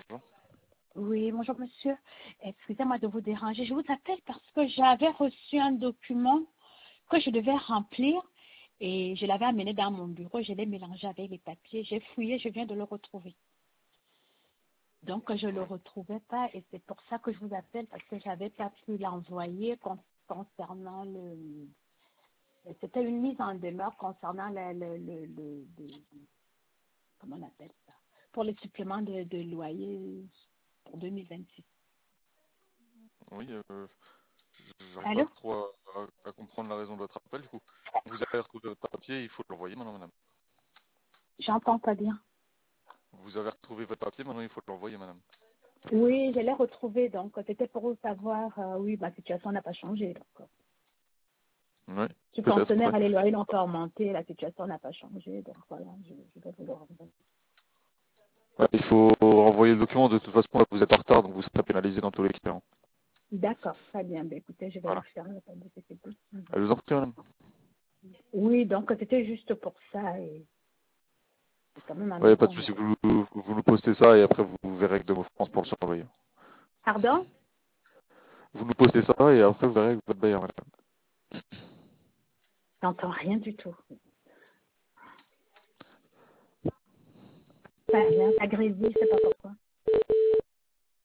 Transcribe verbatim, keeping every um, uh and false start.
bonjour. Oui, bonjour monsieur. Excusez-moi de vous déranger. Je vous appelle parce que j'avais reçu un document que je devais remplir et je l'avais amené dans mon bureau. Je l'ai mélangé avec les papiers. J'ai fouillé, je viens de le retrouver. Donc, je ne le retrouvais pas et c'est pour ça que je vous appelle parce que je n'avais pas pu l'envoyer con- concernant le... C'était une mise en demeure concernant le... le, le, le- le- comment on appelle ça? Pour le supplément de, de loyer pour deux mille vingt-six. Oui, euh, j'arrive pas Allô? trop à, à- à comprendre la raison de votre appel. Du coup, vous avez retrouvé votre papier, il faut l'envoyer maintenant, madame. J'entends pas bien. Vous avez retrouvé votre papier, maintenant il faut l'envoyer, madame. Oui, je l'ai retrouvé. Donc, c'était pour vous savoir, euh, oui, ma situation n'a pas changé. Donc, euh, Oui, je suis peut-être, pensionnaire ouais. à les loyers n'ont pas augmenté, la situation n'a pas changé. Donc, voilà, je, je vais vous le renvoyer. Ouais, il faut renvoyer le document, de toute façon, là, vous êtes en retard, donc vous serez pénalisé dans tous les cas. Hein. D'accord, très bien. Ben, écoutez, je vais le Voilà. faire. Il n'y a pas de difficulté. Mhm. Je vous en prie, madame. Oui, donc c'était juste pour ça et c'est quand même Oui, pas de embêtant. souci, vous, vous, vous nous postez ça et après vous verrez avec de vos France pour le surveiller. Pardon? Vous nous postez ça et après vous verrez avec votre bailleur, madame. J'entends rien du tout. Pas bien. Agressif, je sais pas pourquoi.